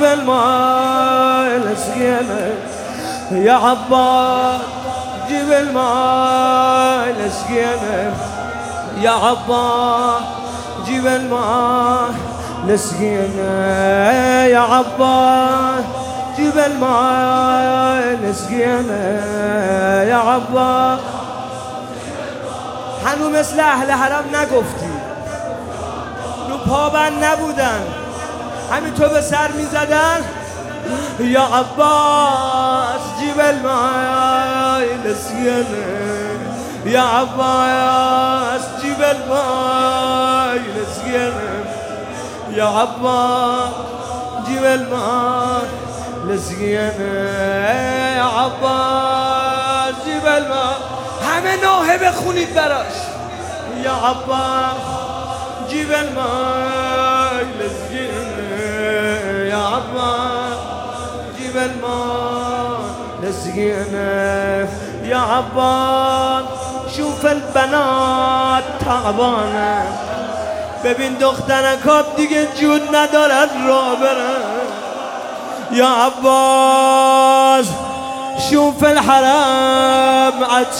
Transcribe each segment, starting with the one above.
جيب الماء لسقينا يا عباس جيب الماء لسقينا يا عباس جيب الماء لسقينا يا عباس جيب الماء لسقينا يا عباس. هنو مثل اهل حرم نگفتی، رو پابند نبودن، همین تو به سر می زدن. یا عباس جیب الماء لسقينا يا عباس جيب الماء لسقينا يا عباس جيب الماء لسقينا يا عباس جيب الماء. همه نوحه بخونید براش. یا عباس جيب الماء لسقينا يا عباس جيب الماء لسقينا يا عباس. شوف البنات تعبانه، ببین دخترکات دیگه جود ندارد را برن. یا عباس شوف الحرم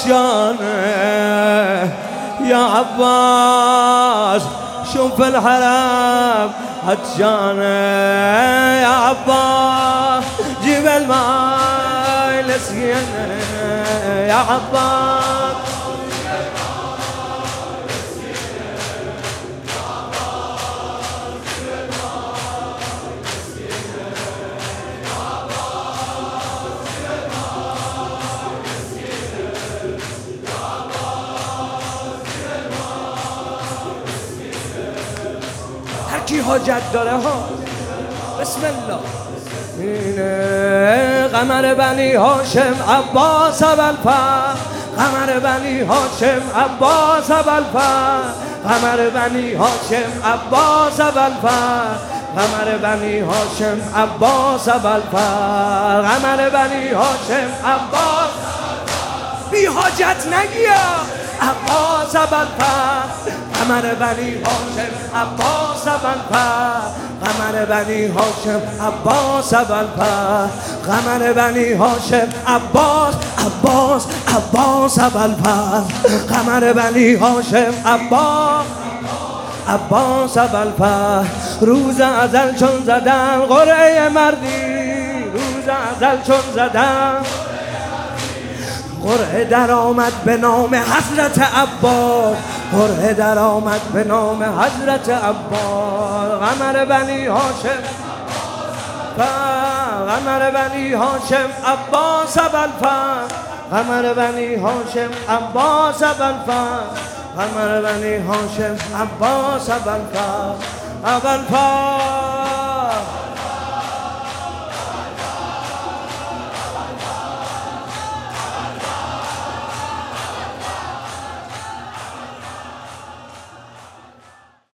عطشانه يا عباس شوف الحرم عطشانه يا عباس جيب الماء لسقينا يا عباس. کی حاجت داره ها بسم الله. اینه قمر بنی هاشم عباس ابوالفضل، قمر بنی هاشم عباس ابوالفضل، قمر بنی هاشم عباس ابوالفضل، قمر بنی هاشم عباس ابوالفضل، قمر بنی هاشم عباس. بی حاجت نگیا عباس ابوالفضل، قمر بنی هاشم عباس ابوالفضل، قمر بنی هاشم عباس ابوالفضل، قمر بنی هاشم عباس عباس عباس ابوالفضل، قمر بنی هاشم عباس عباس ابوالفضل. روز ازل چون زدن قرعه مردی، روز ازل چون زدن قرعه در آمد به نام حضرت عباس، قرعه در آمد به نام حضرت عباس. قمر بنی هاشم قمر بنی هاشم عباس ابوالفضل، قمر بنی هاشم عباس ابوالفضل، قمر بنی هاشم عباس ابوالفضل ابوالفضل.